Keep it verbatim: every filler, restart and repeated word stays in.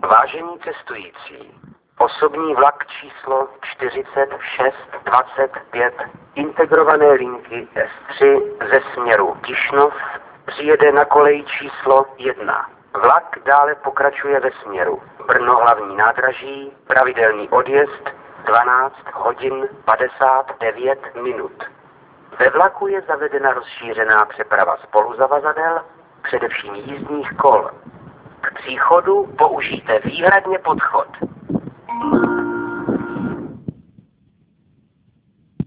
Vážení cestující, osobní vlak číslo čtyřicet šest dvacet pět integrované linky S tři ze směru Tišnov přijede na kolej číslo jedna. Vlak dále pokračuje ve směru Brno hlavní nádraží, pravidelný odjezd dvanáct hodin padesát devět minut. Ve vlaku je zavedena rozšířená přeprava spoluzavazadel, především jízdních kol. K příchodu použijte výhradně podchod.